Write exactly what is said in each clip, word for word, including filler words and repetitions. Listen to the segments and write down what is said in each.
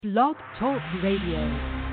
Blog Talk Radio.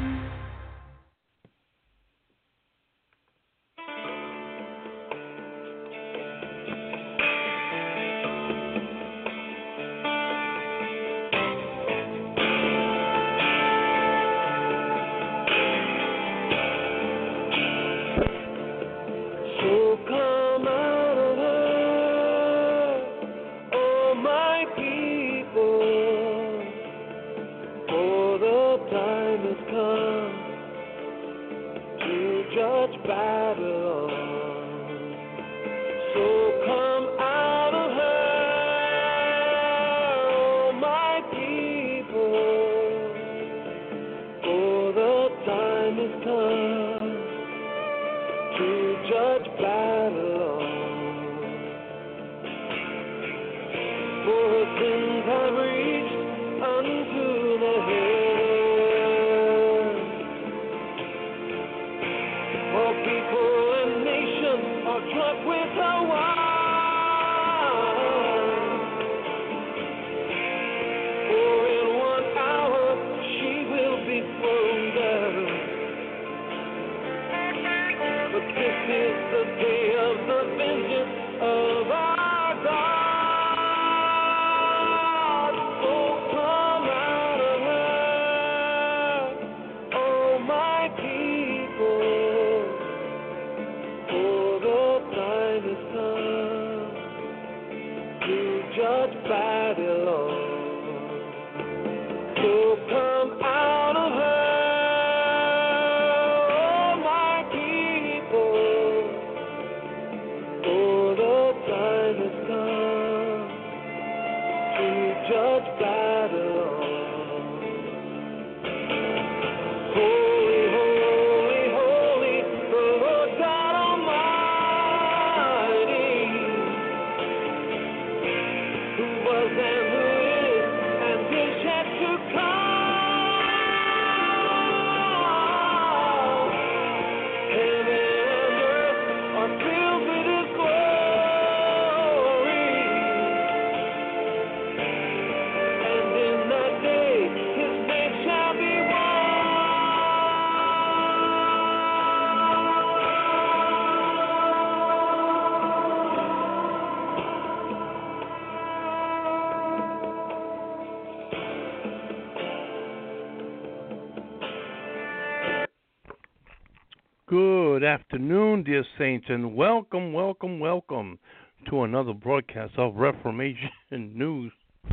Good afternoon, dear saints, and welcome, welcome, welcome to another broadcast of Reformation News,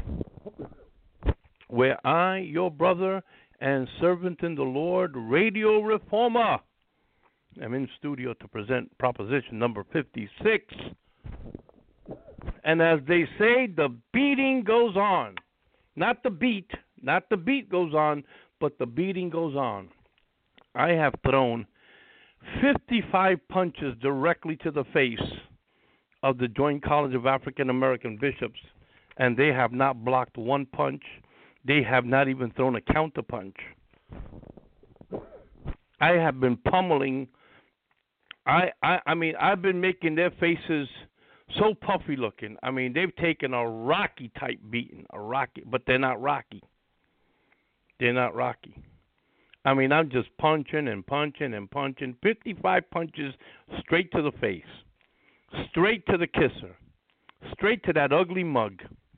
where I, your brother and servant in the Lord, Radio Reformer, am in studio to present proposition number fifty-six. And as they say, the beating goes on. Not the beat, not the beat goes on, but the beating goes on. I have thrown fifty-five punches directly to the face of the Joint College of African American Bishops, and they have not blocked one punch. They have not even thrown a counter punch. I have been pummeling. I, I, I mean, I've been making their faces so puffy looking. I mean, they've taken a Rocky type beating, a Rocky, but they're not Rocky. They're not Rocky. I mean, I'm just punching and punching and punching. fifty-five punches straight to the face, straight to the kisser, straight to that ugly mug.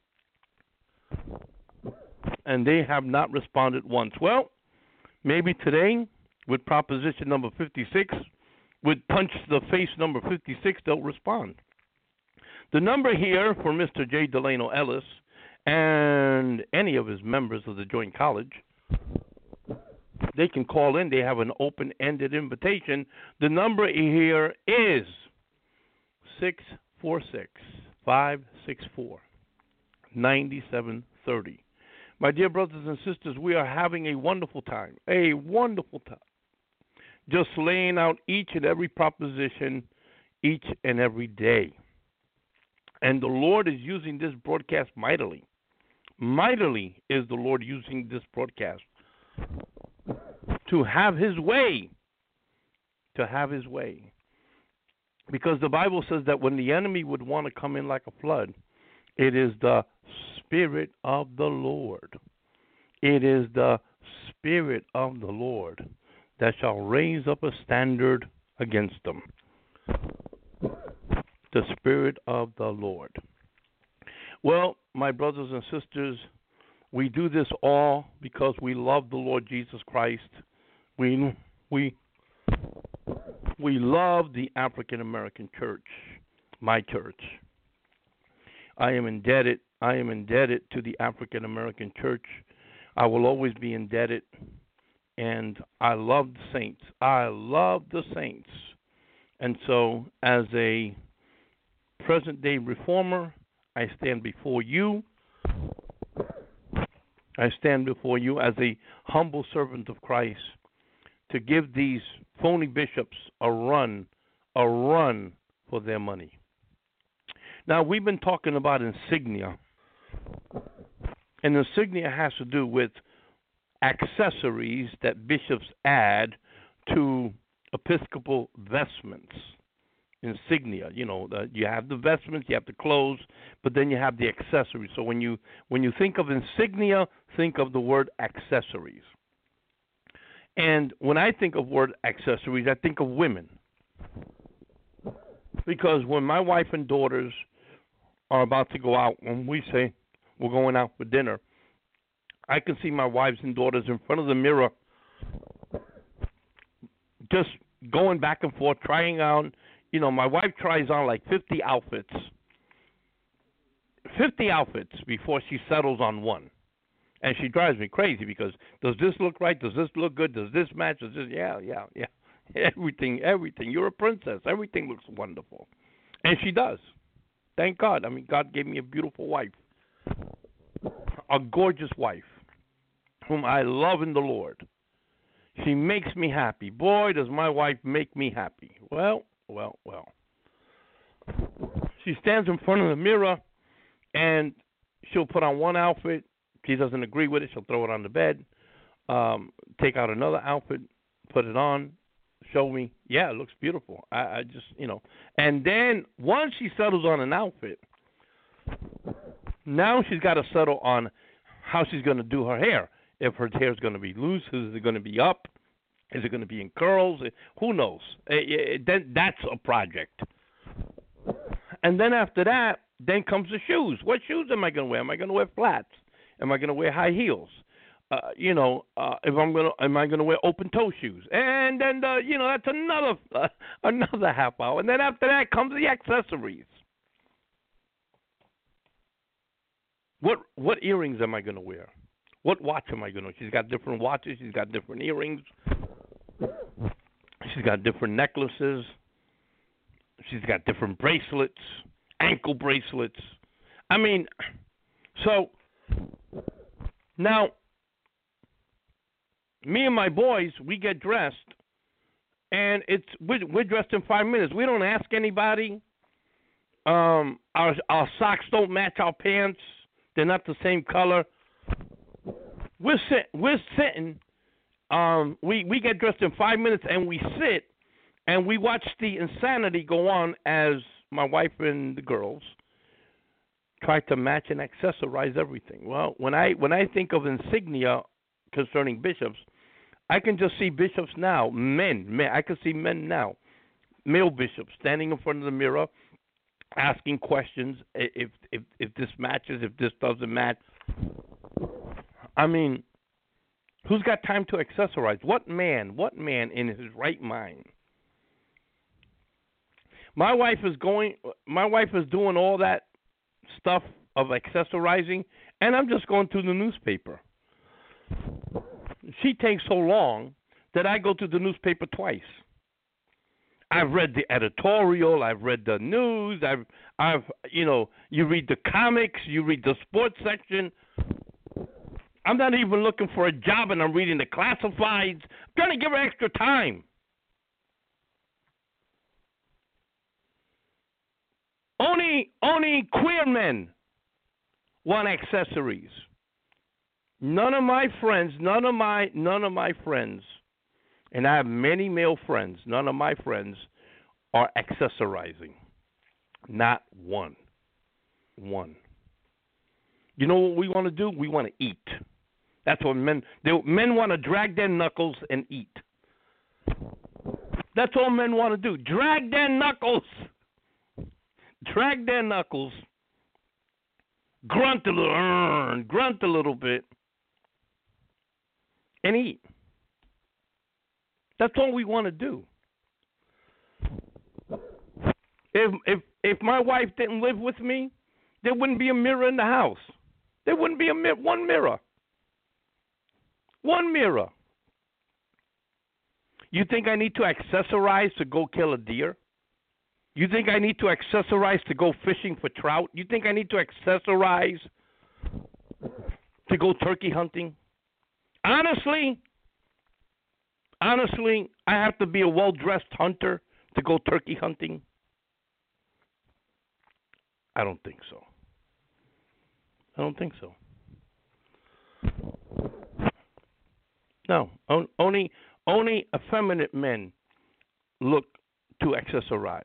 And they have not responded once. Well, maybe today, with proposition number fifty-six, with punch to the face number fifty-six, they'll respond. The number here for Mister J. Delano Ellis and any of his members of the Joint College, they can call in. They have an open-ended invitation. The number here is six four six, five six four, nine seven three zero. My dear brothers and sisters, we are having a wonderful time, a wonderful time, just laying out each and every proposition each and every day. And the Lord is using this broadcast mightily. Mightily is the Lord using this broadcast to have his way, to have his way. Because the Bible says that when the enemy would want to come in like a flood, it is the Spirit of the Lord. It is the Spirit of the Lord that shall raise up a standard against them. The Spirit of the Lord. Well, my brothers and sisters, we do this all because we love the Lord Jesus Christ. We we we love the African American church, my church. I am indebted. I am indebted to the African American church. I will always be indebted, and I love the saints. I love the saints, and so as a present-day reformer, I stand before you. I stand before you as a humble servant of Christ to give these phony bishops a run, a run for their money. Now, we've been talking about insignia, and insignia has to do with accessories that bishops add to Episcopal vestments. Insignia, you know, the, you have the vestments, you have the clothes, but then you have the accessories. So when you when you think of insignia, think of the word accessories. And when I think of word accessories, I think of women, because when my wife and daughters are about to go out, when we say we're going out for dinner, I can see my wives and daughters in front of the mirror, just going back and forth, trying on. You know, my wife tries on like fifty outfits, fifty outfits before she settles on one. And she drives me crazy because, does this look right? Does this look good? Does this match? Does this? Yeah, yeah, yeah. Everything, everything. You're a princess. Everything looks wonderful. And she does. Thank God. I mean, God gave me a beautiful wife, a gorgeous wife, whom I love in the Lord. She makes me happy. Boy, does my wife make me happy. Well, Well, well. She stands in front of the mirror, and she'll put on one outfit. She doesn't agree with it. She'll throw it on the bed, um, take out another outfit, put it on, show me. Yeah, it looks beautiful. I, I just, you know. And then once she settles on an outfit, now she's got to settle on how she's going to do her hair. If her hair is going to be loose, is it going to be up? Is it going to be in curls? Who knows? It, it, then that's a project. And then after that, then comes the shoes. What shoes am I going to wear? Am I going to wear flats? Am I going to wear high heels? Uh, you know, uh, if I'm going to, am I going to wear open toe shoes? And then, the, you know, that's another uh, another half hour. And then after that comes the accessories. What what earrings am I going to wear? What watch am I going to? She's got different watches. She's got different earrings. She's got different necklaces. She's got different bracelets, ankle bracelets. I mean, so now me and my boys, we get dressed, and it's we're, we're dressed in five minutes. We don't ask anybody. Um, our our socks don't match our pants. They're not the same color. We're sit, we're sitting. Um, we we get dressed in five minutes, and we sit, and we watch the insanity go on as my wife and the girls try to match and accessorize everything. Well, when I when I think of insignia concerning bishops, I can just see bishops now, men, men. I can see men now, male bishops standing in front of the mirror, asking questions. If if if this matches, if this doesn't match. I mean, who's got time to accessorize? What man, what man in his right mind? My wife is going, my wife is doing all that stuff of accessorizing, and I'm just going through the newspaper. She takes so long that I go to the newspaper twice. I've read the editorial, I've read the news, I've, I've, you know, you read the comics, you read the sports section. I'm not even looking for a job, and I'm reading the classifieds. I'm trying to give her extra time. Only, only queer men want accessories. None of my friends, none of my, none of my friends, and I have many male friends. None of my friends are accessorizing. Not one. One. You know what we want to do? We want to eat. That's what men they, men want to drag their knuckles and eat. That's all men want to do. Drag their knuckles. Drag their knuckles. Grunt a little, grunt a little bit, and eat. That's all we want to do. If if if my wife didn't live with me, there wouldn't be a mirror in the house. There wouldn't be a mir- one mirror. One mirror. You think I need to accessorize to go kill a deer? You think I need to accessorize to go fishing for trout? You think I need to accessorize to go turkey hunting? Honestly, honestly, I have to be a well-dressed hunter to go turkey hunting? I don't think so. I don't think so. No, on, only only effeminate men look to accessorize.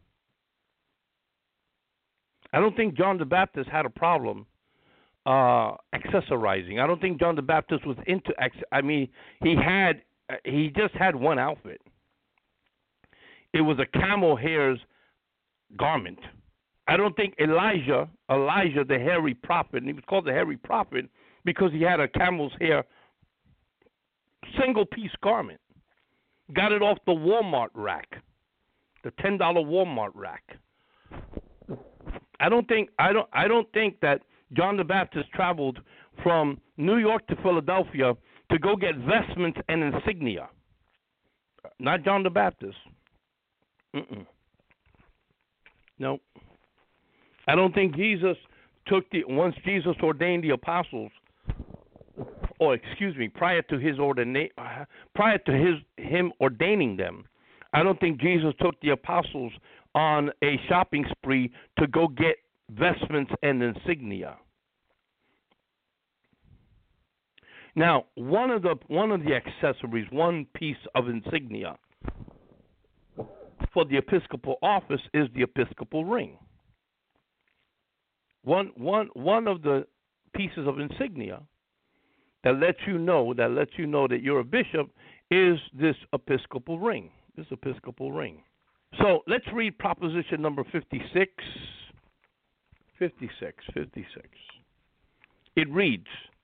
I don't think John the Baptist had a problem uh, accessorizing. I don't think John the Baptist was into. I mean, he had he just had one outfit. It was a camel hair's garment. I don't think Elijah, Elijah the hairy prophet, and he was called the hairy prophet because he had a camel's hair single piece garment. Got it off the Walmart rack, the ten dollar Walmart rack. I don't think I don't I don't think that John the Baptist traveled from New York to Philadelphia to go get vestments and insignia. Not John the Baptist. Mm-mm. Nope. I don't think Jesus took the once Jesus ordained the apostles, or excuse me, prior to his ordina- prior to his him ordaining them. I don't think Jesus took the apostles on a shopping spree to go get vestments and insignia. Now, one of the one of the accessories, one piece of insignia for the episcopal office is the episcopal ring. One one one of the pieces of insignia that lets you know that lets you know that you're a bishop is this episcopal ring. This episcopal ring. So let's read proposition number fifty-six. fifty-six, fifty-six. It reads,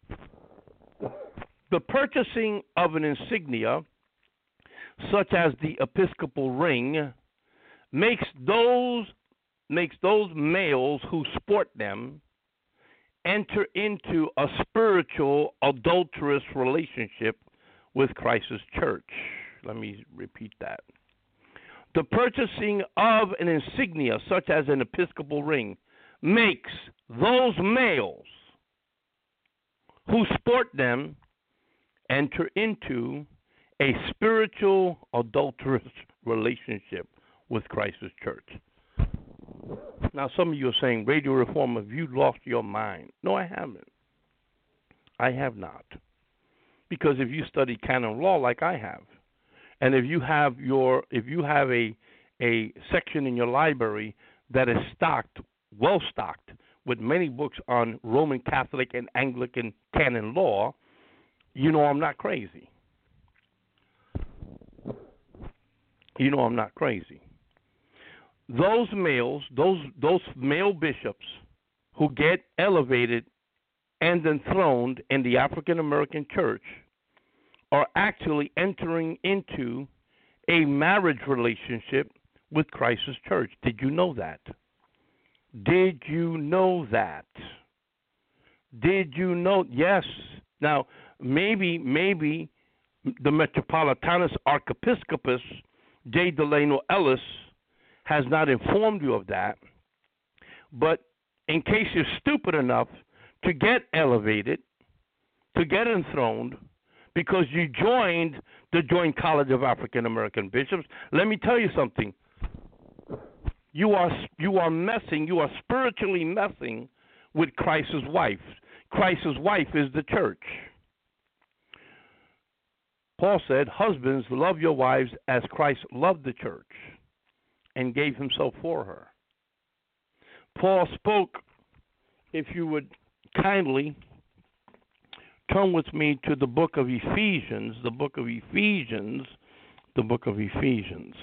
the purchasing of an insignia, such as the episcopal ring, makes those makes those males who sport them enter into a spiritual adulterous relationship with Christ's church. Let me repeat that. The purchasing of an insignia, such as an episcopal ring, makes those males who sport them enter into a spiritual adulterous relationship with Christ's church. Now, some of you are saying, Radio Reformer, have you lost your mind? No, I haven't. I have not. Because if you study canon law like I have, and if you have your, if you have a a section in your library that is stocked, well stocked, with many books on Roman Catholic and Anglican canon law, you know I'm not crazy. You know I'm not crazy. Those males, those those male bishops who get elevated and enthroned in the African American church are actually entering into a marriage relationship with Christ's church. Did you know that? Did you know that? Did you know? Yes. Now, maybe, maybe the Metropolitanus Archiepiscopus, J. Delano Ellis, has not informed you of that. But in case you're stupid enough to get elevated, to get enthroned, because you joined the Joint College of African American Bishops, let me tell you something. You are you are messing, you are spiritually messing with Christ's wife. Christ's wife is the church. Paul said, husbands, love your wives as Christ loved the church and gave himself for her. Paul spoke, if you would kindly turn with me to the book of Ephesians, the book of Ephesians, the book of Ephesians.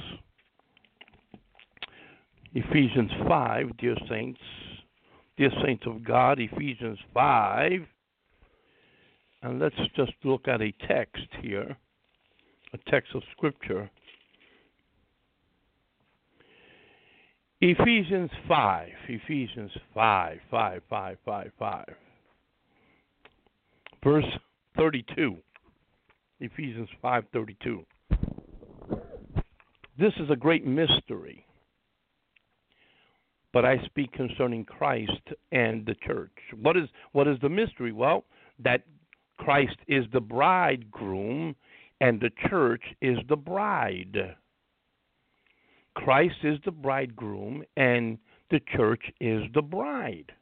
Ephesians five, dear saints, dear saints of God, Ephesians five. And let's just look at a text here, a text of Scripture. Ephesians five, Ephesians five, five, five, five, five. Verse thirty-two. Ephesians five, thirty-two. This is a great mystery, but I speak concerning Christ and the church. What is what is the mystery? Well, that Christ is the bridegroom and the church is the bride. Christ is the bridegroom and the church is the bride.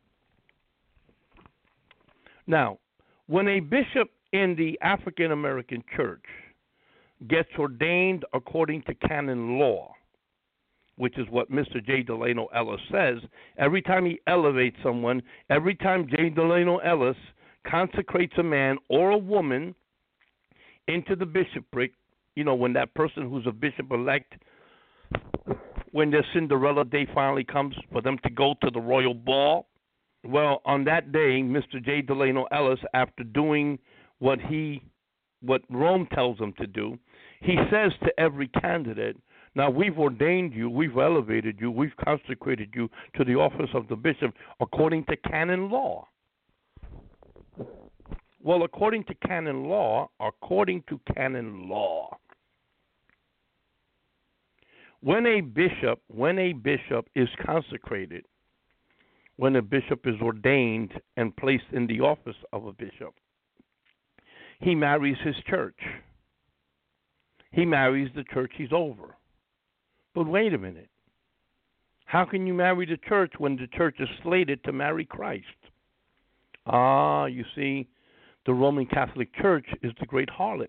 Now, when a bishop in the African American church gets ordained according to canon law, which is what Mister J. Delano Ellis says, every time he elevates someone, every time J. Delano Ellis consecrates a man or a woman into the bishopric, you know, when that person who's a bishop-elect, when their Cinderella day finally comes for them to go to the royal ball, well, on that day, Mister J. Delano Ellis, after doing what he, what Rome tells him to do, he says to every candidate, now we've ordained you, we've elevated you, we've consecrated you to the office of the bishop according to canon law. Well, according to canon law, according to canon law, when a bishop, when a bishop is consecrated, when a bishop is ordained and placed in the office of a bishop, he marries his church. He marries the church he's over. But wait a minute. How can you marry the church when the church is slated to marry Christ? Ah, you see, the Roman Catholic Church is the great harlot.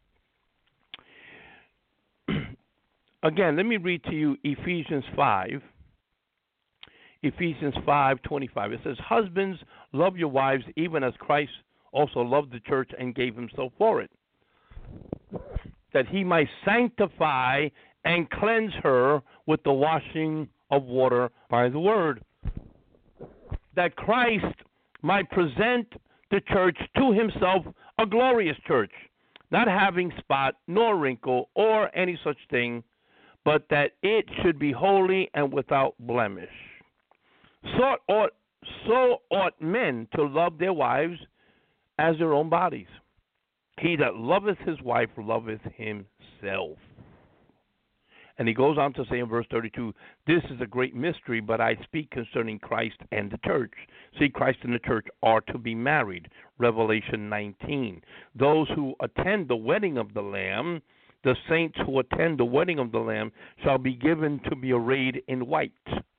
Again, let me read to you Ephesians five. Ephesians five twenty-five. It says, husbands, love your wives even as Christ also loved the church and gave himself for it, that he might sanctify and cleanse her with the washing of water by the word, that Christ might present the church to himself a glorious church, not having spot nor wrinkle or any such thing, but that it should be holy and without blemish. So ought, so ought men to love their wives as their own bodies. He that loveth his wife loveth himself. And he goes on to say in verse thirty-two, this is a great mystery, but I speak concerning Christ and the church. See, Christ and the church are to be married. Revelation nineteen. Those who attend the wedding of the Lamb, the saints who attend the wedding of the Lamb, shall be given to be arrayed in white.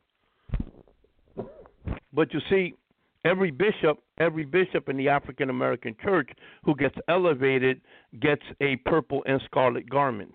But you see, every bishop, every bishop in the African American church who gets elevated gets a purple and scarlet garment.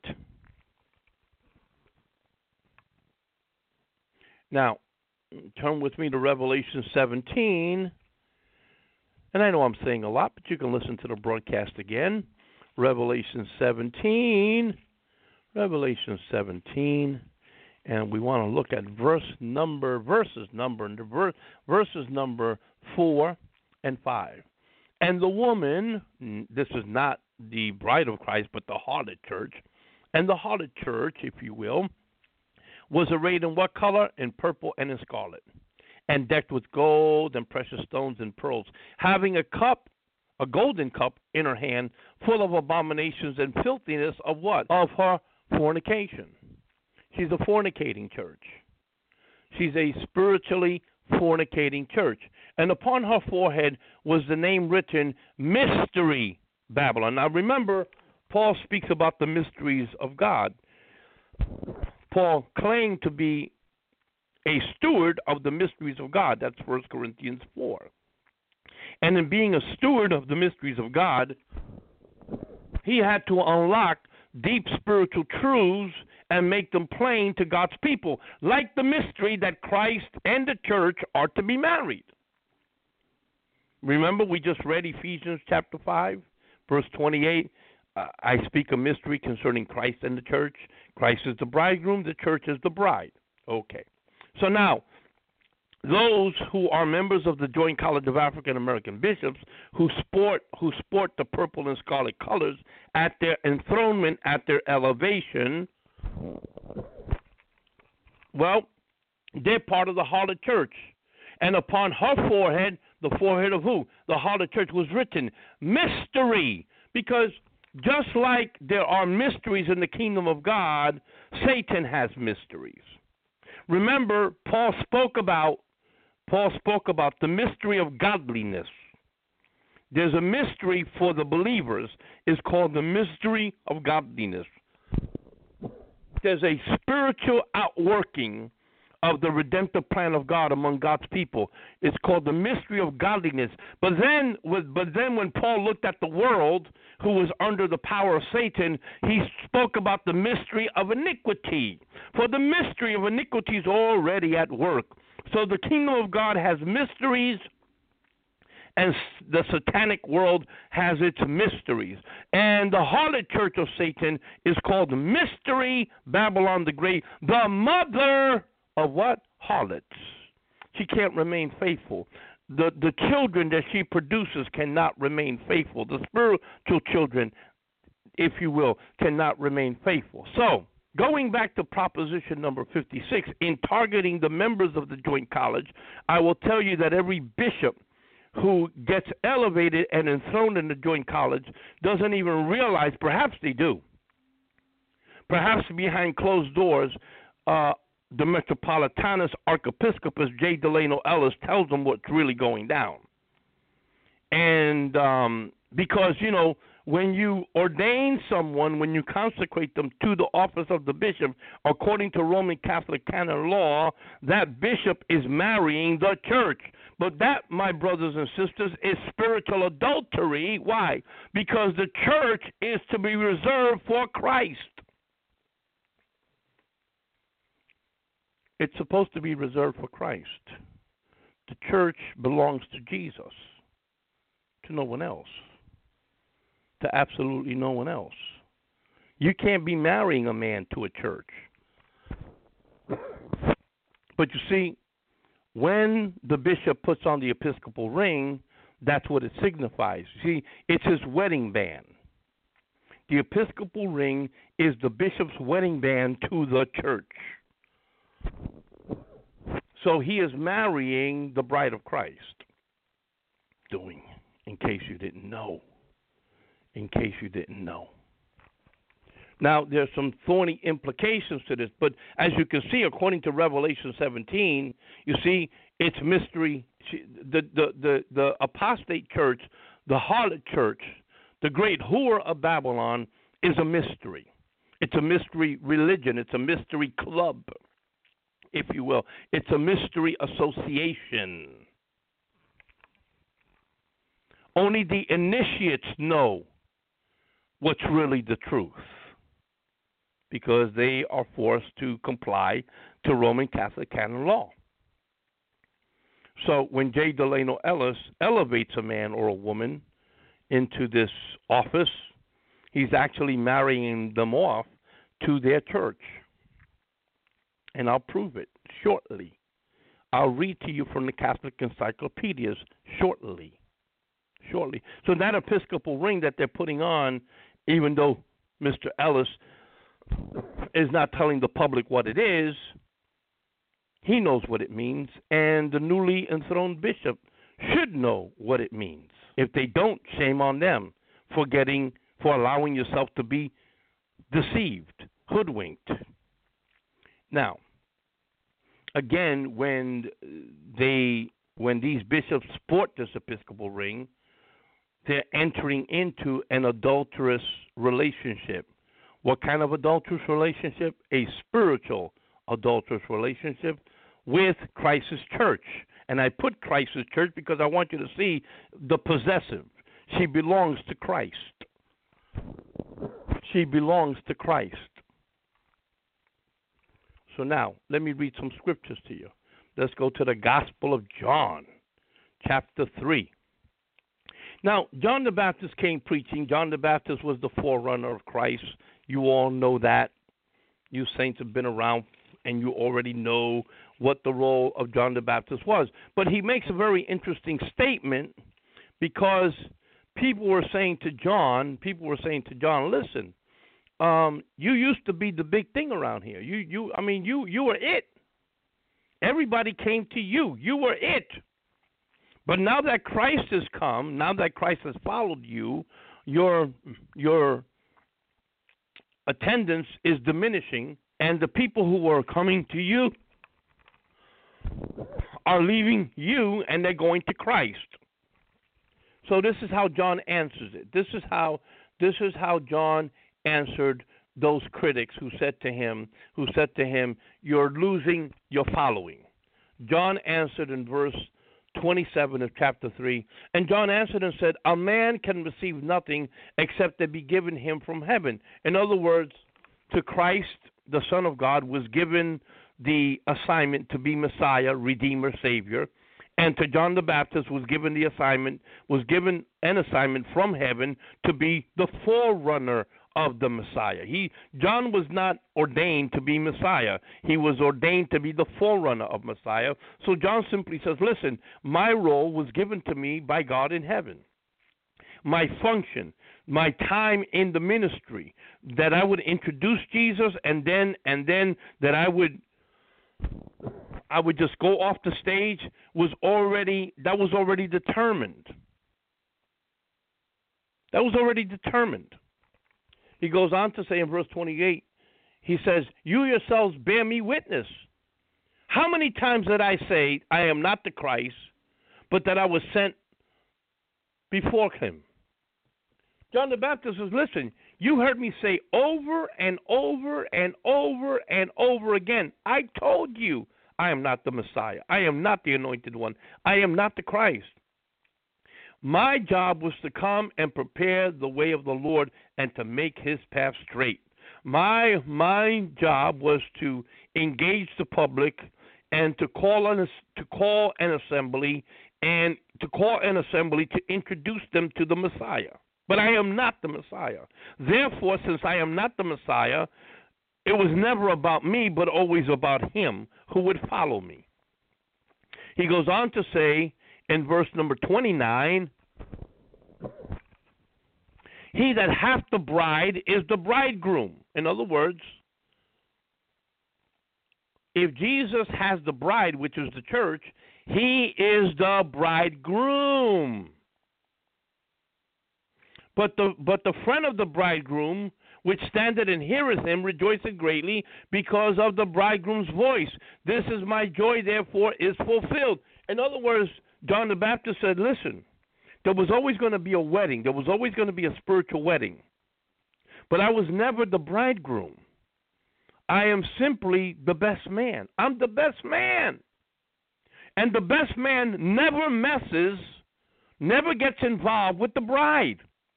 Now, turn with me to Revelation seventeen. And I know I'm saying a lot, but you can listen to the broadcast again. Revelation seventeen. Revelation seventeen. And we want to look at verse number, verses number, verses number four and five. And the woman, this is not the bride of Christ, but the harlot church. And the harlot church, if you will, was arrayed in what color? In purple and in scarlet, and decked with gold and precious stones and pearls, having a cup, a golden cup in her hand, full of abominations and filthiness of what? Of her fornication. She's a fornicating church. She's a spiritually fornicating church. And upon her forehead was the name written, Mystery Babylon. Now remember, Paul speaks about the mysteries of God. Paul claimed to be a steward of the mysteries of God. That's First Corinthians four. And in being a steward of the mysteries of God, he had to unlock deep spiritual truths and make them plain to God's people, like the mystery that Christ and the church are to be married. Remember, we just read Ephesians chapter five, verse twenty-eight. Uh, I speak a mystery concerning Christ and the church. Christ is the bridegroom, the church is the bride. Okay. So now, those who are members of the Joint College of African American Bishops who sport who sport the purple and scarlet colors at their enthronement, at their elevation, well, they're part of the harlot church. And upon her forehead, the forehead of who? The harlot church, was written mystery. Because just like there are mysteries in the kingdom of God, Satan has mysteries. Remember, Paul spoke about Paul spoke about the mystery of godliness. There's a mystery for the believers. It's called the mystery of godliness. There's a spiritual outworking of the redemptive plan of God among God's people. It's called the mystery of godliness. But then, but then when Paul looked at the world, who was under the power of Satan, he spoke about the mystery of iniquity. For the mystery of iniquity is already at work. So the kingdom of God has mysteries, and the satanic world has its mysteries. And the harlot church of Satan is called Mystery Babylon the Great, the mother of what? Harlots. She can't remain faithful. The the children that she produces cannot remain faithful. The spiritual children, if you will, cannot remain faithful. So, going back to proposition number fifty-six, in targeting the members of the Joint College, I will tell you that every bishop who gets elevated and enthroned in the Joint College doesn't even realize, perhaps they do, perhaps behind closed doors, uh, the Metropolitanus Archiepiscopus J. Delano Ellis tells them what's really going down. And um, because, you know, when you ordain someone, when you consecrate them to the office of the bishop, according to Roman Catholic canon law, that bishop is marrying the church. But that, my brothers and sisters, is spiritual adultery. Why? Because the church is to be reserved for Christ. It's supposed to be reserved for Christ. The church belongs to Jesus, to no one else, to absolutely no one else. You can't be marrying a man to a church. But you see, when the bishop puts on the episcopal ring, that's what it signifies. You see, it's his wedding band. The episcopal ring is the bishop's wedding band to the church. So he is marrying the bride of Christ. Doing, in case you didn't know. In case you didn't know. Now, there's some thorny implications to this, but as you can see, according to Revelation seventeen, you see, it's mystery. The, the, the, the apostate church, the harlot church, the great whore of Babylon is a mystery. It's a mystery religion. It's a mystery club, if you will. It's a mystery association. Only the initiates know what's really the truth, because they are forced to comply to Roman Catholic canon law. So when J. Delano Ellis elevates a man or a woman into this office, he's actually marrying them off to their church. And I'll prove it shortly. I'll read to you from the Catholic encyclopedias shortly. Shortly. So that episcopal ring that they're putting on, even though Mister Ellis is not telling the public what it is, he knows what it means, and the newly enthroned bishop should know what it means. If they don't, shame on them for getting, for allowing yourself to be deceived, hoodwinked. Now, again, when they, when these bishops sport this episcopal ring, they're entering into an adulterous relationship. What kind of adulterous relationship? A spiritual adulterous relationship with Christ's church. And I put Christ's church because I want you to see the possessive. She belongs to Christ. She belongs to Christ. So now, let me read some scriptures to you. Let's go to the Gospel of John, chapter three. Now, John the Baptist came preaching. John the Baptist was the forerunner of Christ. You all know that. You saints have been around, and you already know what the role of John the Baptist was. But he makes a very interesting statement, because people were saying to John, people were saying to John, listen, um, you used to be the big thing around here. You, you, I mean, you, you were it. Everybody came to you. You were it. But now that Christ has come, now that Christ has followed you, your your attendance is diminishing, and the people who were coming to you are leaving you, and they're going to Christ. So this is how John answers it. This is how this is how John answered those critics who said to him, who said to him, "You're losing your following." John answered in verse twenty-seven of chapter three, and John answered and said, "A man can receive nothing except it be given him from heaven." In other words, to Christ, the Son of God, was given the assignment to be Messiah, Redeemer, Savior, and to John the Baptist was given the assignment, was given an assignment from heaven to be the forerunner of the Messiah. He, John was not ordained to be Messiah. He was ordained to be the forerunner of Messiah. So John simply says, listen, my role was given to me by God in heaven. My function, my time in the ministry, that I would introduce Jesus, and then and then that I would I would just go off the stage, was already that was already determined. That was already determined. He goes on to say in verse twenty-eight, he says, "You yourselves bear me witness. How many times did I say I am not the Christ, but that I was sent before him?" John the Baptist says, listen, you heard me say over and over and over and over again, I told you I am not the Messiah. I am not the anointed one. I am not the Christ. My job was to come and prepare the way of the Lord and to make his path straight. My my job was to engage the public and to call an to call an assembly and to call an assembly to introduce them to the Messiah. But I am not the Messiah. Therefore, since I am not the Messiah, it was never about me, but always about him who would follow me. He goes on to say in verse number twenty-nine, he that hath the bride is the bridegroom. In other words, if Jesus has the bride, which is the church, he is the bridegroom. But the but the friend of the bridegroom, which standeth and heareth him, rejoiceth greatly because of the bridegroom's voice. This is my joy, therefore, is fulfilled. In other words, John the Baptist said, listen, there was always going to be a wedding. There was always going to be a spiritual wedding. But I was never the bridegroom. I am simply the best man. I'm the best man. And the best man never messes, never gets involved with the bride.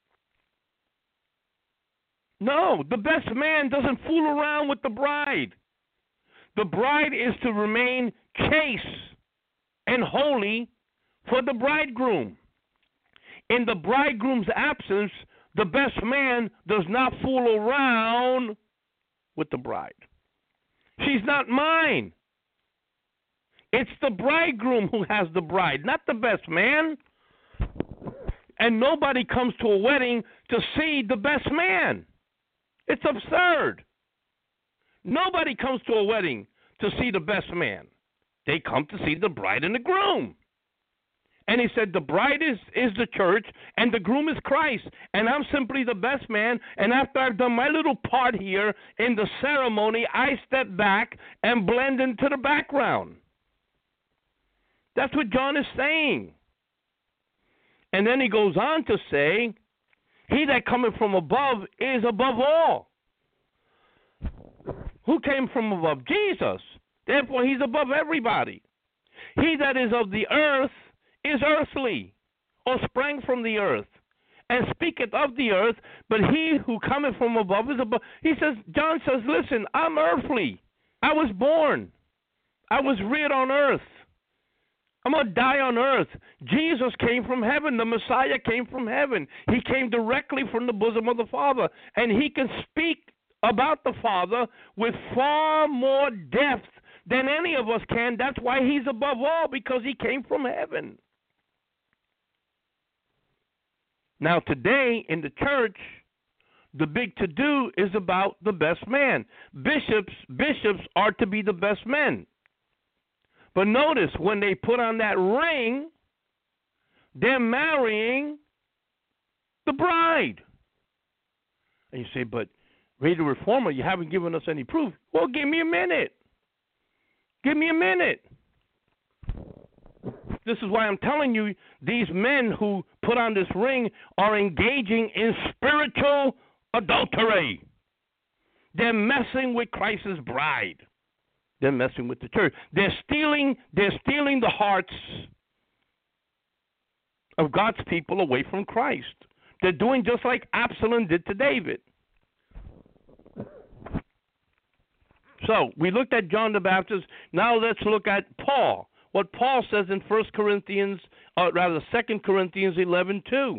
No, the best man doesn't fool around with the bride. The bride is to remain chaste and holy for the bridegroom. In the bridegroom's absence, the best man does not fool around with the bride. She's not mine. It's the bridegroom who has the bride, not the best man. And nobody comes to a wedding to see the best man. It's absurd. Nobody comes to a wedding to see the best man. They come to see the bride and the groom. And he said the bride is, is the church and the groom is Christ. And I'm simply the best man. And after I've done my little part here in the ceremony, I step back and blend into the background. That's what John is saying. And then he goes on to say, he that cometh from above is above all. Who came from above? Jesus. Therefore, he's above everybody. He that is of the earth is earthly, or sprang from the earth, and speaketh of the earth, but he who cometh from above is above. He says, John says, listen, I'm earthly. I was born. I was reared on earth. I'm going to die on earth. Jesus came from heaven. The Messiah came from heaven. He came directly from the bosom of the Father. And he can speak about the Father with far more depth than any of us can. That's why he's above all, because he came from heaven. Now, today in the church, the big to-do is about the best man. Bishops, bishops are to be the best men. But notice, when they put on that ring, they're marrying the bride. And you say, but Radio Reformer, you haven't given us any proof. Well, give me a minute. Give me a minute. This is why I'm telling you, these men who put on this ring are engaging in spiritual adultery. They're messing with Christ's bride. They're messing with the church. They're stealing, they're stealing the hearts of God's people away from Christ. They're doing just like Absalom did to David. So, we looked at John the Baptist. Now let's look at Paul. What Paul says in First Corinthians, uh, rather Second Corinthians eleven two.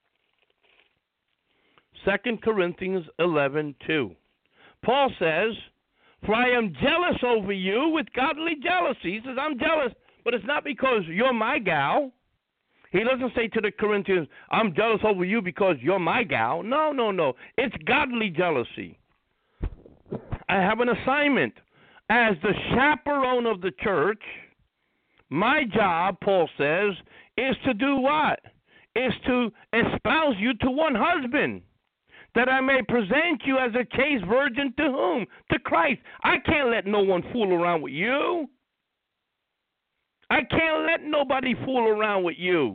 Second Corinthians eleven two. Paul says, for I am jealous over you with godly jealousy. He says, I'm jealous, but it's not because you're my gal. He doesn't say to the Corinthians, I'm jealous over you because you're my gal. No, no, no. It's godly jealousy. I have an assignment. As the chaperone of the church, my job, Paul says, is to do what? Is to espouse you to one husband, that I may present you as a chaste virgin to whom? To Christ. I can't let no one fool around with you. I can't let nobody fool around with you.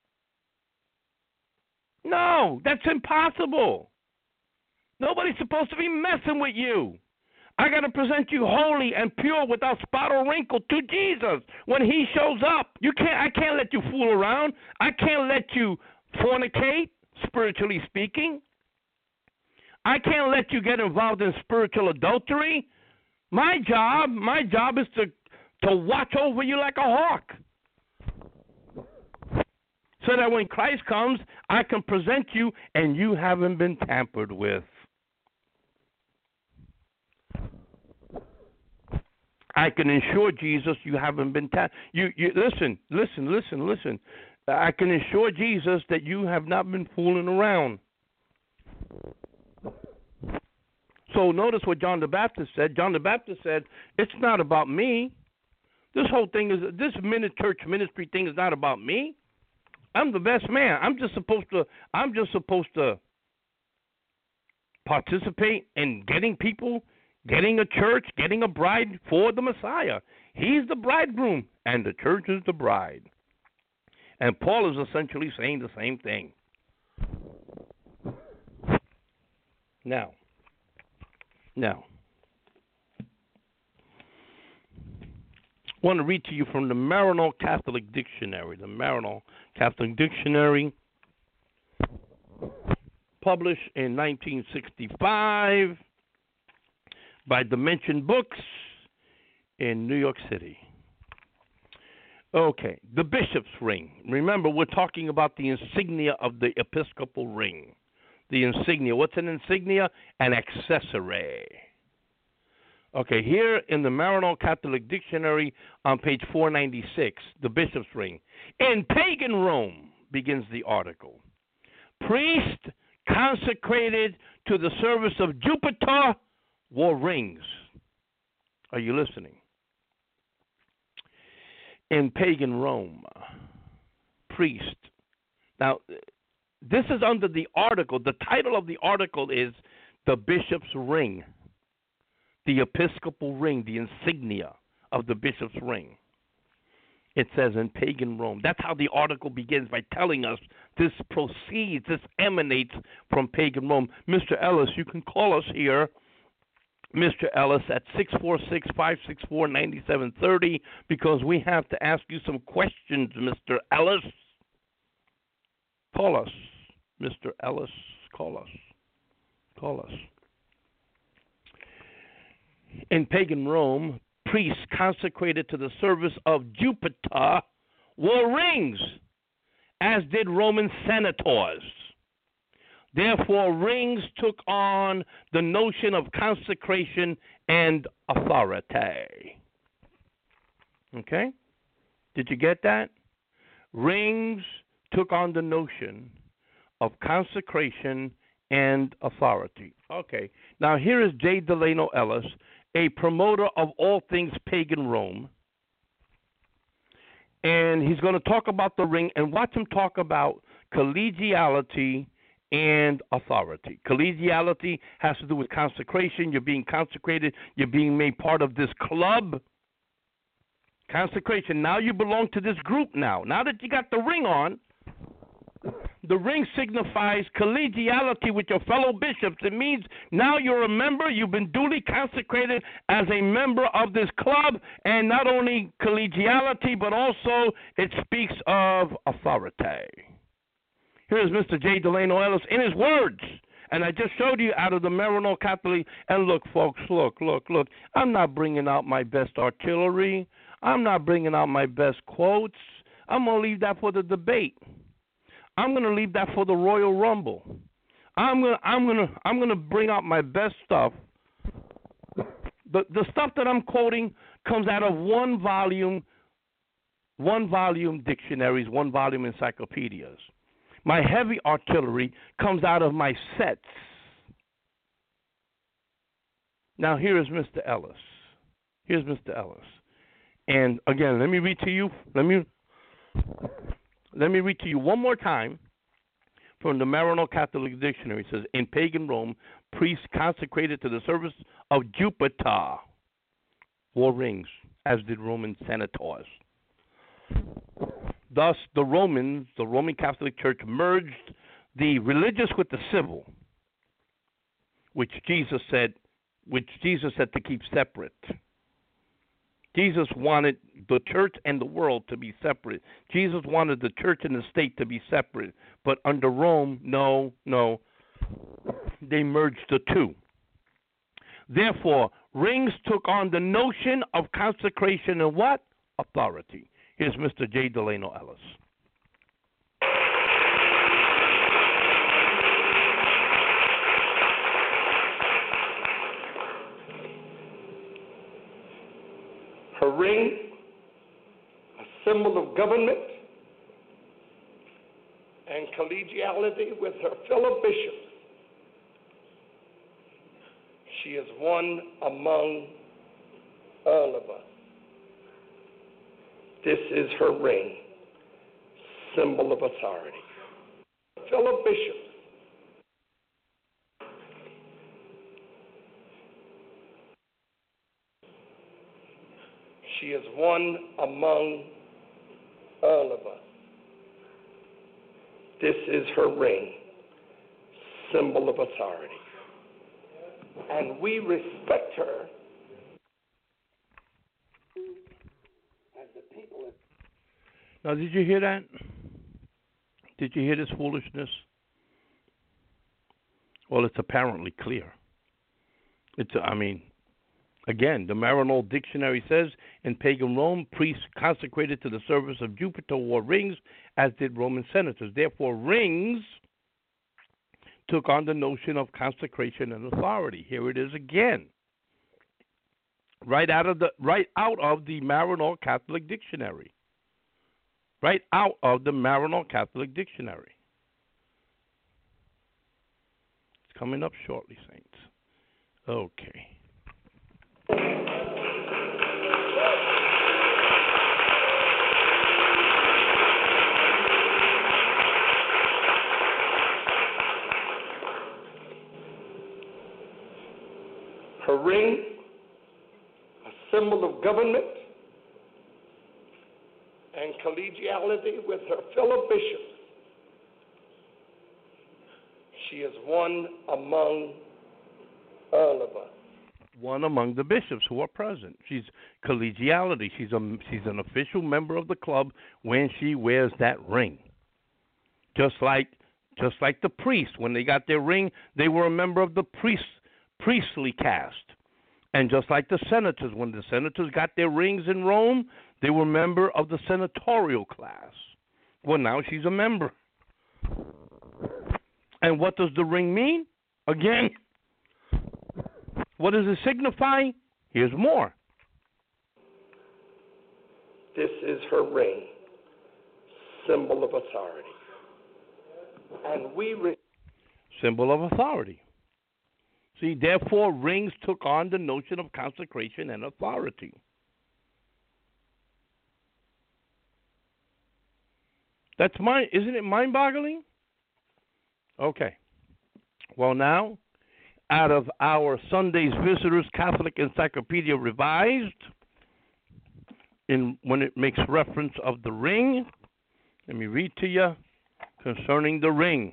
No, that's impossible. Nobody's supposed to be messing with you. I got to present you holy and pure without spot or wrinkle to Jesus when he shows up. You can't. I can't let you fool around. I can't let you fornicate, spiritually speaking. I can't let you get involved in spiritual adultery. My job, my job is to, to watch over you like a hawk, so that when Christ comes, I can present you and you haven't been tampered with. I can assure Jesus you haven't been tampered. You, you listen, listen, listen, listen. I can assure Jesus that you have not been fooling around. So notice what John the Baptist said. John the Baptist said, it's not about me. This whole thing is, this mini church ministry thing is not about me. I'm the best man. I'm just supposed to, I'm just supposed to participate in getting people, getting a church, getting a bride for the Messiah. He's the bridegroom, and the church is the bride. And Paul is essentially saying the same thing. Now, now, I want to read to you from the Maryknoll Catholic Dictionary. The Maryknoll Catholic Dictionary, published in nineteen sixty-five by Dimension Books in New York City. Okay, the bishop's ring. Remember, we're talking about the insignia of the episcopal ring. The insignia. What's an insignia? An accessory. Okay, here in the Maryknoll Catholic Dictionary on page four ninety-six, the bishop's ring. In pagan Rome, begins the article, priest consecrated to the service of Jupiter wore rings. Are you listening? In pagan Rome, priest. Now, this is under the article. The title of the article is The Bishop's Ring. The episcopal ring, the insignia of the bishop's ring. It says in pagan Rome. That's how the article begins, by telling us this proceeds, this emanates from pagan Rome. Mister Ellis, you can call us here, Mister Ellis, at six four six, five six four, nine seven three zero, because we have to ask you some questions, Mister Ellis. Call us, Mister Ellis. Call us. Call us. In pagan Rome, priests consecrated to the service of Jupiter wore rings, as did Roman senators. Therefore, rings took on the notion of consecration and authority. Okay? Did you get that? Rings took on the notion of consecration and authority. Okay. Now, here is J. Delano Ellis, a promoter of all things pagan Rome. And he's going to talk about the ring, and watch him talk about collegiality and authority. Collegiality has to do with consecration. You're being consecrated. You're being made part of this club. Consecration. Now you belong to this group now. Now that you got the ring on, the ring signifies collegiality with your fellow bishops. It means now you're a member. You've been duly consecrated as a member of this club. And not only collegiality, but also it speaks of authority. Here's Mister J. Delano Ellis in his words. And I just showed you out of the Maryknoll Catholic. And look, folks, look, look, look. I'm not bringing out my best artillery. I'm not bringing out my best quotes. I'm going to leave that for the debate. I'm going to leave that for the Royal Rumble. I'm going to I'm going to I'm going to bring out my best stuff. The the stuff that I'm quoting comes out of one volume one volume dictionaries, one volume encyclopedias. My heavy artillery comes out of my sets. Now here is Mister Ellis. Here's Mister Ellis. And again, let me read to you. Let me let me read to you one more time from the Maryknoll Catholic Dictionary. It says, in pagan Rome, priests consecrated to the service of Jupiter wore rings, as did Roman senators. Thus, the Romans, the Roman Catholic Church, merged the religious with the civil, which Jesus said, which Jesus said to keep separate. Jesus wanted the church and the world to be separate. Jesus wanted the church and the state to be separate. But under Rome, no, no, they merged the two. Therefore, rings took on the notion of consecration and what? Authority. Here's Mister J. Delano Ellis. Her ring, a symbol of government and collegiality with her fellow bishops. She is one among all of us. This is her ring, symbol of authority. Fellow bishops, she is one among all of us. This is her ring, symbol of authority. And we respect her as the people. Now, did you hear that? Did you hear this foolishness? Well, it's apparently clear. It's, I mean, again, the Maryknoll Dictionary says, in pagan Rome, priests consecrated to the service of Jupiter wore rings, as did Roman senators. Therefore, rings took on the notion of consecration and authority. Here it is again. Right out of the right out of the Maryknoll Catholic Dictionary. Right out of the Maryknoll Catholic Dictionary. It's coming up shortly, Saints. Okay. Her ring, a symbol of government and collegiality with her fellow bishops. She is one among all of us. One among the bishops who are present. She's collegiality. She's a she's an official member of the club when she wears that ring. Just like just like the priests, when they got their ring, they were a member of the priest priestly caste. And just like the senators, when the senators got their rings in Rome, they were a member of the senatorial class. Well, now she's a member. And what does the ring mean? Again, what does it signify? Here's more. This is her ring, symbol of authority. And we... Re- symbol of authority. See, therefore, rings took on the notion of consecration and authority. That's mind, isn't it mind-boggling? Okay. Well, now, out of our Sunday's Visitors Catholic Encyclopedia Revised, in when it makes reference of the ring, let me read to you concerning the ring.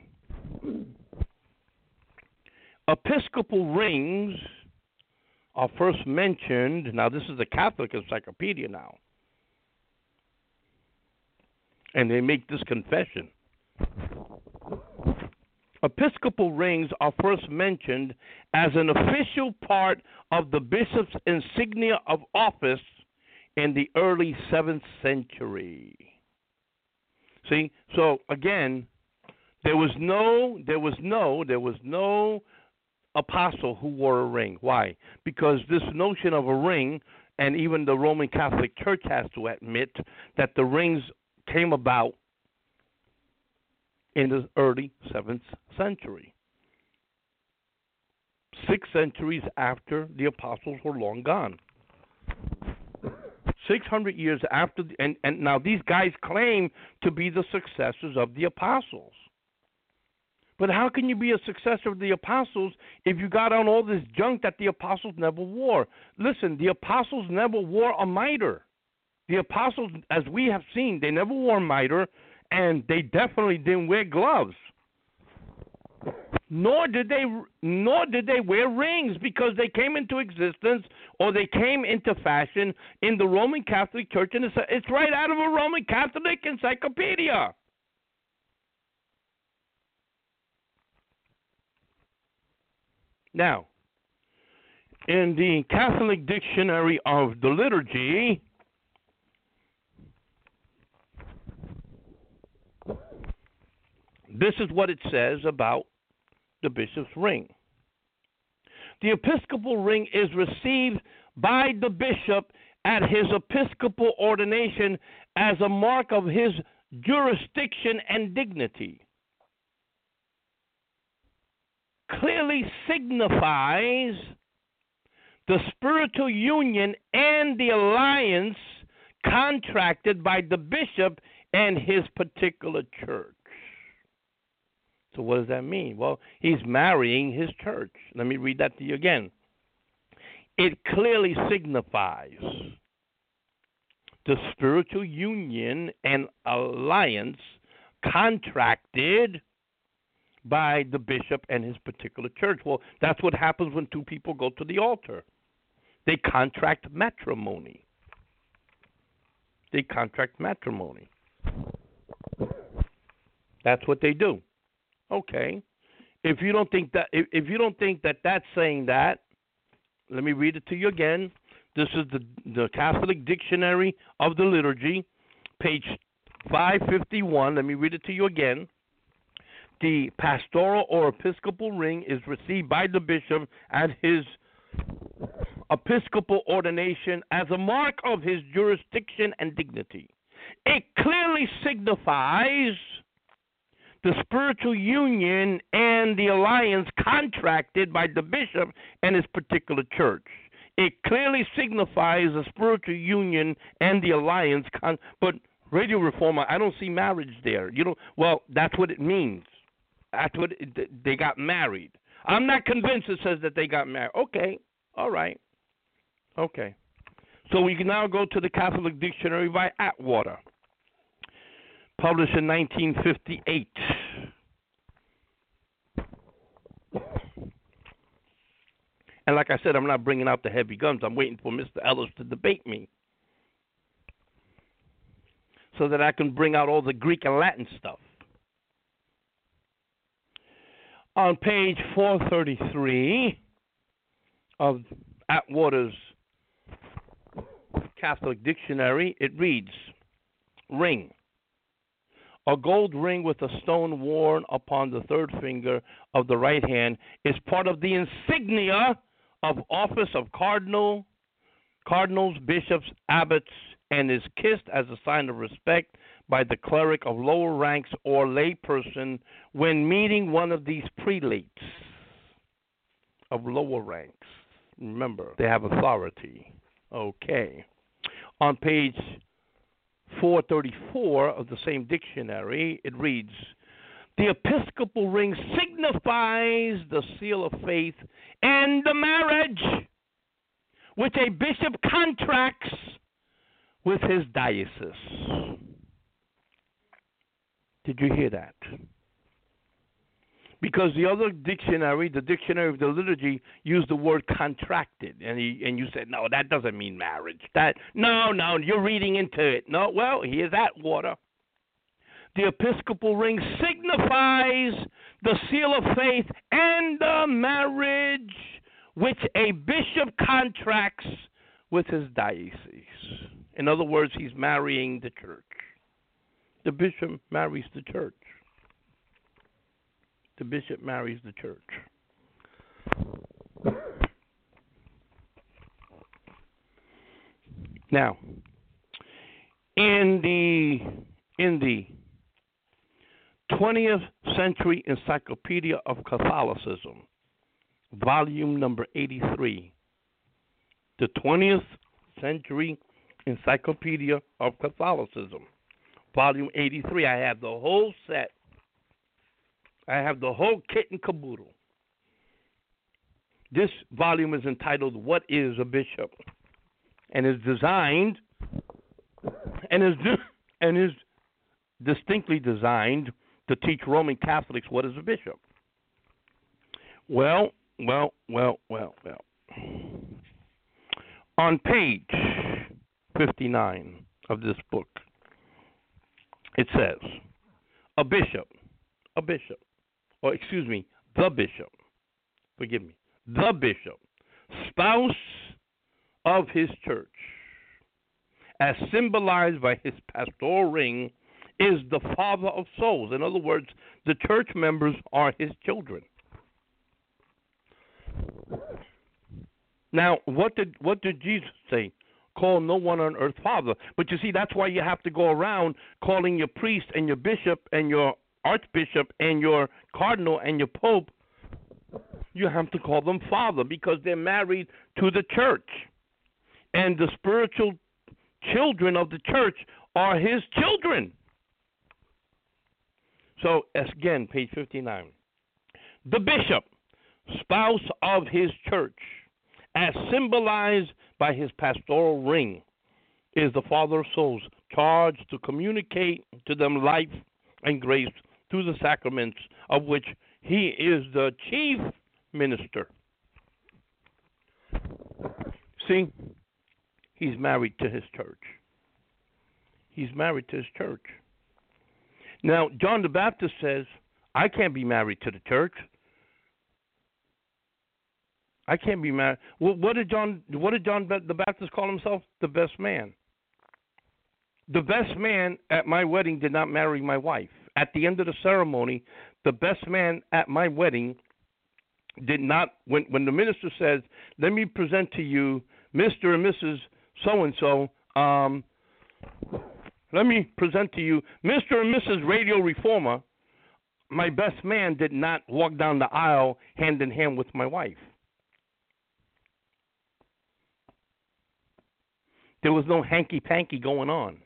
Episcopal rings are first mentioned. Now, this is a Catholic encyclopedia now. And they make this confession. Episcopal rings are first mentioned as an official part of the bishop's insignia of office in the early seventh century. See, so again, there was no, there was no, there was no apostle who wore a ring. Why? Because this notion of a ring, and even the Roman Catholic Church has to admit that the rings came about in the early seventh century. Six centuries after the apostles were long gone. Six hundred years after, and, and now these guys claim to be the successors of the apostles. But how can you be a successor of the apostles if you got on all this junk that the apostles never wore? Listen, the apostles never wore a mitre. The apostles, as we have seen, they never wore a mitre, and they definitely didn't wear gloves. Nor did they, nor did they wear rings, because they came into existence or they came into fashion in the Roman Catholic Church, and it's, it's right out of a Roman Catholic encyclopedia. Now, in the Catholic Dictionary of the Liturgy, this is what it says about the bishop's ring. The episcopal ring is received by the bishop at his episcopal ordination as a mark of his jurisdiction and dignity. Clearly signifies the spiritual union and the alliance contracted by the bishop and his particular church. So what does that mean? Well, he's marrying his church. Let me read that to you again. It clearly signifies the spiritual union and alliance contracted by the bishop and his particular church. Well, that's what happens when two people go to the altar. They contract matrimony. They contract matrimony. That's what they do. Okay. If you don't think that, if, if you don't think that that's saying that, let me read it to you again. This is the the Catholic Dictionary of the Liturgy, page five fifty-one. Let me read it to you again. The pastoral or episcopal ring is received by the bishop at his episcopal ordination as a mark of his jurisdiction and dignity. It clearly signifies the spiritual union and the alliance contracted by the bishop and his particular church. It clearly signifies the spiritual union and the alliance. Con- but Radio Reformer, I don't see marriage there. You know, well, that's what it means. That's what it, they got married. I'm not convinced it says that they got married. Okay, all right. Okay. So we can now go to the Catholic Dictionary by Atwater, published in nineteen fifty-eight. And like I said, I'm not bringing out the heavy guns. I'm waiting for Mister Ellis to debate me so that I can bring out all the Greek and Latin stuff. On page four thirty-three of Atwater's Catholic Dictionary, it reads, ring. A gold ring with a stone worn upon the third finger of the right hand is part of the insignia of office of cardinal, cardinals, bishops, abbots, and is kissed as a sign of respect by the cleric of lower ranks or layperson when meeting one of these prelates of lower ranks. Remember, they have authority. Okay. On page four thirty-four of the same dictionary, it reads, the episcopal ring signifies the seal of faith and the marriage which a bishop contracts with his diocese. Did you hear that? Because the other dictionary, the dictionary of the liturgy, used the word contracted, and he, and you said, no, that doesn't mean marriage. That no, no, you're reading into it. No, well, here's Atwater. The episcopal ring signifies the seal of faith and the marriage which a bishop contracts with his diocese. In other words, he's marrying the church. The bishop marries the church. The bishop marries the church. Now, in the in the twentieth Century Encyclopedia of Catholicism, volume number eighty-three, the twentieth Century Encyclopedia of Catholicism, volume eighty-three, I have the whole set. I have the whole kit and caboodle. This volume is entitled, What is a Bishop? And is designed and is and is distinctly designed to teach Roman Catholics what is a bishop. Well, well, well, well, well. On page fifty-nine of this book, it says, a bishop, a bishop, or excuse me, the bishop, forgive me, the bishop, spouse of his church, as symbolized by his pastoral ring, is the father of souls. In other words, the church members are his children. Now, what did what did Jesus say? Call no one on earth father. But you see, that's why you have to go around calling your priest and your bishop and your archbishop and your cardinal and your pope. You have to call them father because they're married to the church. And the spiritual children of the church are his children. So, again, page fifty-nine. The bishop, spouse of his church, as symbolized by his pastoral ring, is the father of souls, charged to communicate to them life and grace through the sacraments, of which he is the chief minister. See, he's married to his church. He's married to his church. Now, John the Baptist says, I can't be married to the church. I can't be married. Well, what did John what did John the Baptist call himself? The best man. The best man at my wedding did not marry my wife. At the end of the ceremony, the best man at my wedding did not, when, when the minister says, let me present to you Mister and Missus So-and-so, um, let me present to you Mister and Missus Radio Reformer, my best man did not walk down the aisle hand in hand with my wife. There was no hanky-panky going on.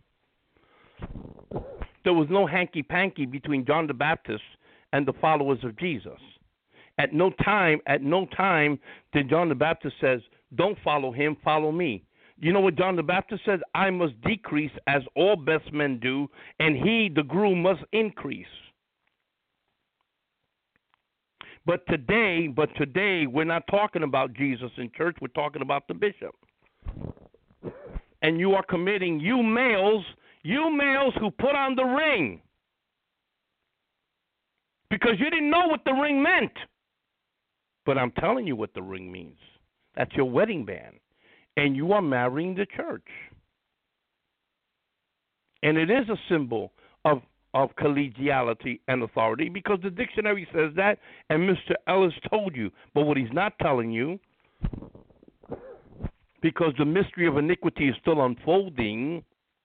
There was no hanky-panky between John the Baptist and the followers of Jesus. At no time, at no time did John the Baptist says, don't follow him, follow me. You know what John the Baptist says? I must decrease as all best men do, and he, the groom, must increase. But today, but today, we're not talking about Jesus in church. We're talking about the bishop. And you are committing, you males, you males who put on the ring, because you didn't know what the ring meant. But I'm telling you what the ring means. That's your wedding band. And you are marrying the church. And it is a symbol of, of collegiality and authority because the dictionary says that, and Mister Ellis told you. But what he's not telling you, because the mystery of iniquity is still unfolding,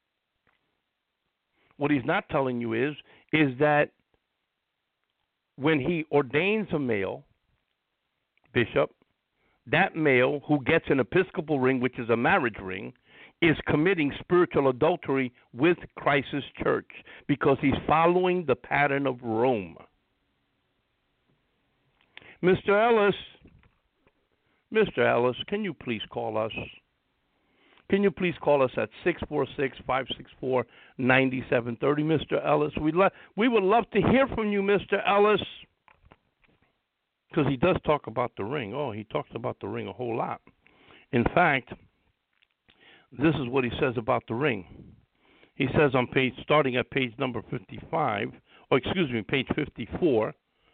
what he's not telling you is, is that when he ordains a male bishop, that male who gets an episcopal ring, which is a marriage ring, is committing spiritual adultery with Christ's church because he's following the pattern of Rome. Mister Ellis, Mister Ellis, can you please call us? Can you please call us at six four six, five six four, nine seven three zero? Mister Ellis, we'd lo- we would love to hear from you, Mister Ellis, because he does talk about the ring. Oh, he talks about the ring a whole lot. In fact, this is what he says about the ring. He says on page, starting at page number fifty-five, or excuse me, page fifty-four,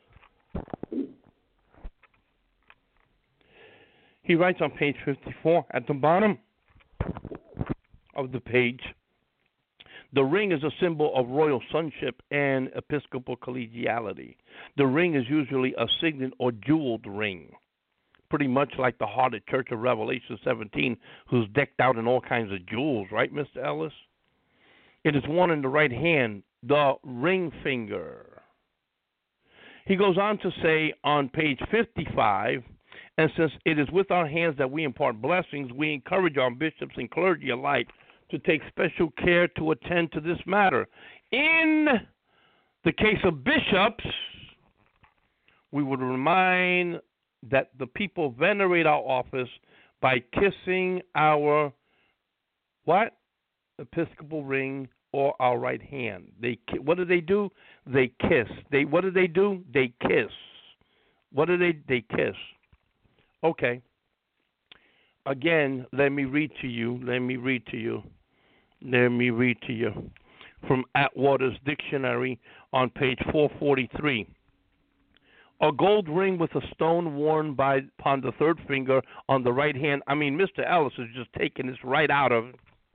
he writes on page fifty-four at the bottom of the page, the ring is a symbol of royal sonship and episcopal collegiality. The ring is usually a signet or jeweled ring, pretty much like the Hearted Church of Revelation seventeen, who's decked out in all kinds of jewels, right, Mister Ellis? It is worn in the right hand, the ring finger. He goes on to say on page fifty-five, and since it is with our hands that we impart blessings, we encourage our bishops and clergy alike to take special care to attend to this matter. In the case of bishops, we would remind that the people venerate our office by kissing our what? Episcopal ring or our right hand. They what do they do? They kiss. They what do they do? They kiss. What do they they kiss? Okay. Again, let me read to you. Let me read to you. Let me read to you from Atwater's Dictionary on page four forty-three. A gold ring with a stone worn by upon the third finger on the right hand. I mean, Mister Ellis is just taking this right out of.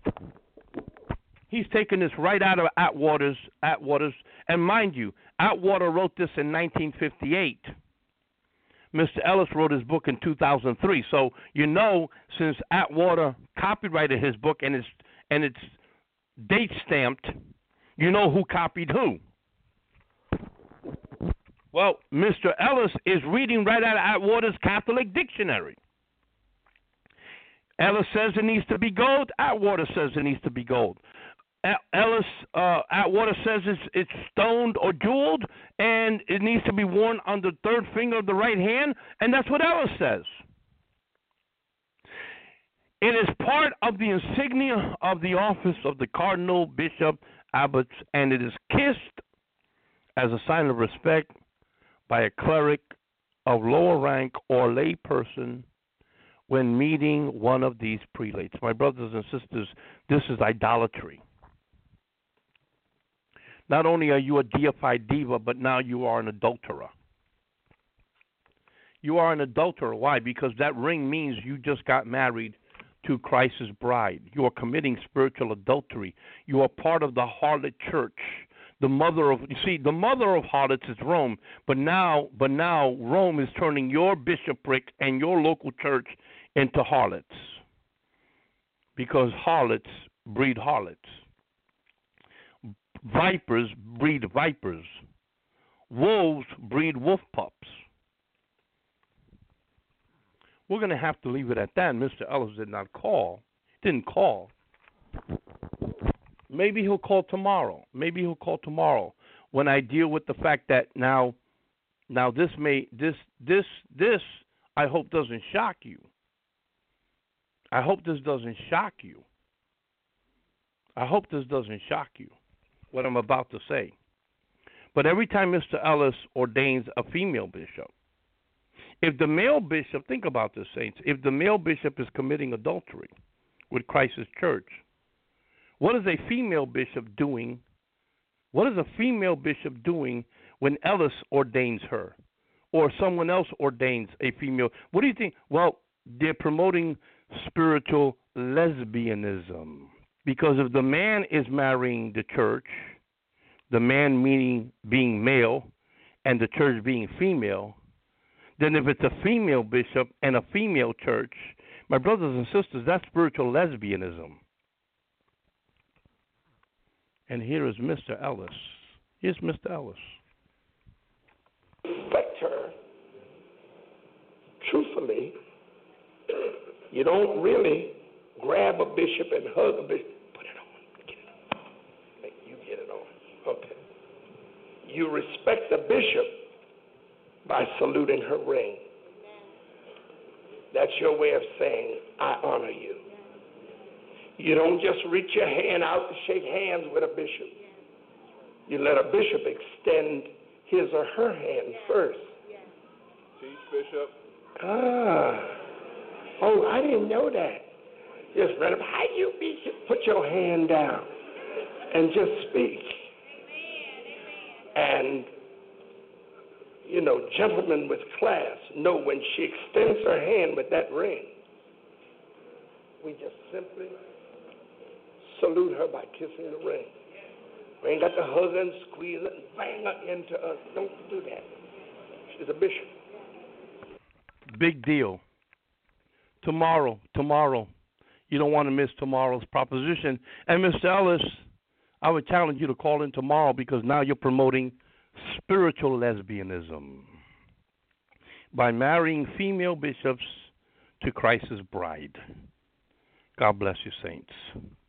He's taking this right out of Atwater's. Atwater's, and mind you, Atwater wrote this in nineteen fifty-eight. Mister Ellis wrote his book in two thousand three. So you know, since Atwater copyrighted his book and it's and it's date stamped, you know who copied who. Well, Mister Ellis is reading right out of Atwater's Catholic Dictionary. Ellis says it needs to be gold. Atwater says it needs to be gold. Ellis, uh, Atwater says it's, it's stoned or jeweled, and it needs to be worn on the third finger of the right hand, and that's what Ellis says. It is part of the insignia of the office of the cardinal, bishop, abbots, and it is kissed as a sign of respect by a cleric of lower rank or lay person when meeting one of these prelates. My brothers and sisters, this is idolatry. Not only are you a deified diva, but now you are an adulterer. You are an adulterer. Why? Because that ring means you just got married to Christ's bride. You are committing spiritual adultery. You are part of the harlot church. The mother of you see, the mother of harlots is Rome, but now but now Rome is turning your bishopric and your local church into harlots. Because harlots breed harlots. Vipers breed vipers. Wolves breed wolf pups. We're going to have to leave it at that. Mister Ellis did not call. Didn't call. Maybe he'll call tomorrow. Maybe he'll call tomorrow when I deal with the fact that now, now this may this this this I hope doesn't shock you. I hope this doesn't shock you. I hope this doesn't shock you. What I'm about to say. But every time Mister Ellis ordains a female bishop, if the male bishop, think about this, saints, if the male bishop is committing adultery with Christ's church, what is a female bishop doing? What is a female bishop doing when Ellis ordains her or someone else ordains a female? What do you think? Well, they're promoting spiritual lesbianism. Because if the man is marrying the church, the man meaning being male and the church being female, then if it's a female bishop and a female church, my brothers and sisters, that's spiritual lesbianism. And here is Mister Ellis. Here's Mister Ellis. Respect her. Truthfully, you don't really grab a bishop and hug a bishop. Put it on. Get it on. Hey, you get it on. Okay. You respect the bishop by saluting her ring. That's your way of saying, I honor you. You don't just reach your hand out to shake hands with a bishop. You let a bishop extend his or her hand first. Teach, Bishop. Ah. Oh, I didn't know that. Yes, brother. How you bishop? Put your hand down and just speak. And, you know, gentlemen with class know when she extends her hand with that ring, we just simply salute her by kissing the ring. We ain't got to hug her and squeeze her and bang her into us. Don't do that. She's a bishop. Big deal. Tomorrow, tomorrow. You don't want to miss tomorrow's proposition. And Mister Ellis, I would challenge you to call in tomorrow because now you're promoting spiritual lesbianism by marrying female bishops to Christ's bride. God bless you, saints.